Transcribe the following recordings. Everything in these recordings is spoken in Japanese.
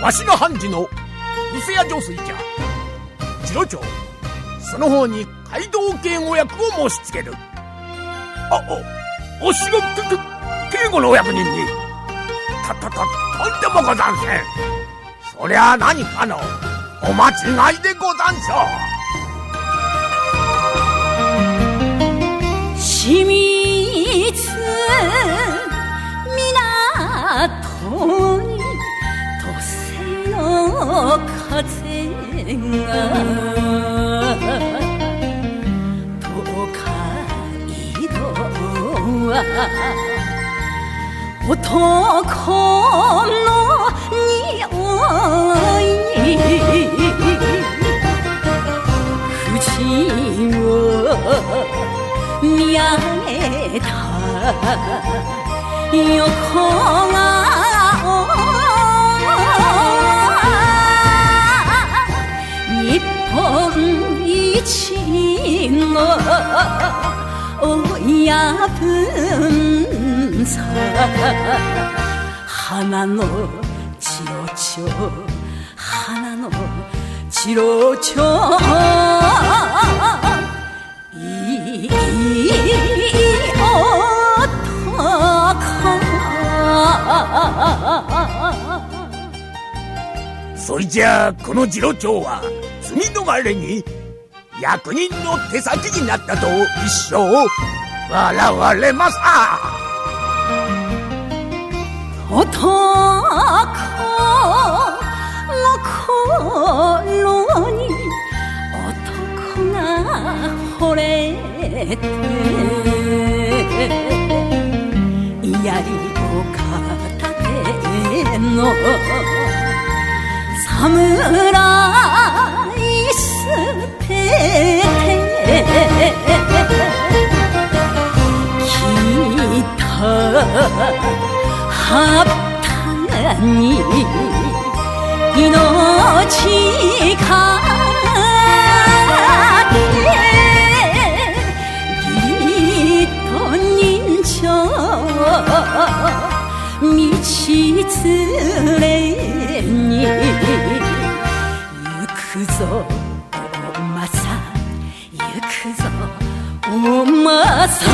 わしの判事の伊勢屋上水じゃ。次郎長、その方に街道警護役を申し付ける。おしが警護のお役人に。とんでもござんせん。そりゃ何かのお間違いでござんしょう。清水港に突然の風が東海道は男の匂い藤を見上げた横顔日本一の親分さ花のチロチョ花のチロチョいいそいじゃあこの次郎長は罪逃れに役人の手先になったと一生笑われます。 男の心に男が惚れて槍を片手の侍捨てて聞いた葉っぱに命かけ義と人情道連れに行くぞお馬さん行くぞお馬さ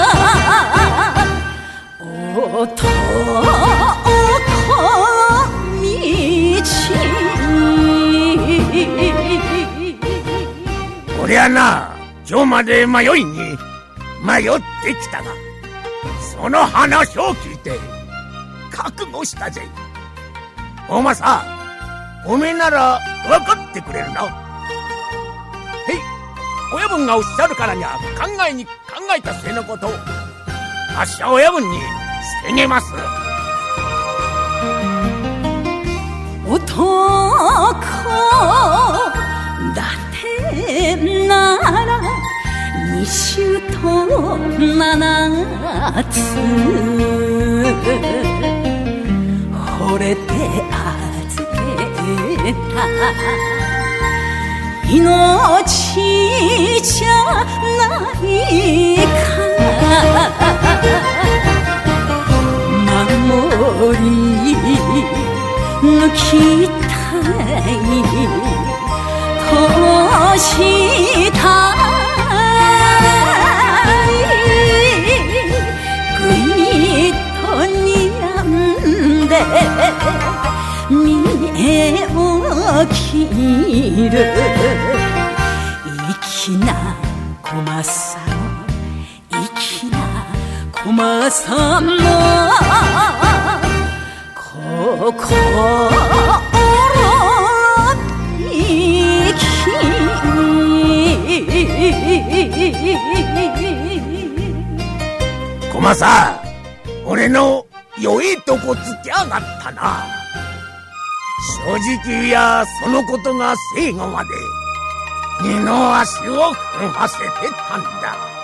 ん男こりゃな、今日まで迷ってきたが、その話を聞いて覚悟したぜ。おまさん、おめえなら分かってくれるな。へい、親分がおっしゃるからには考えた末のことをあっしは親分に告げます。 男だてなら二週と七つ惚れて預けた命じゃないか守り抜きたい通したいぐいっと睨んで見栄を切る粋な駒さん粋な駒さんの心意気駒さん、俺の良いとこつきやがったな。正直言やそのことが最後まで二の足を踏ませてたんだ。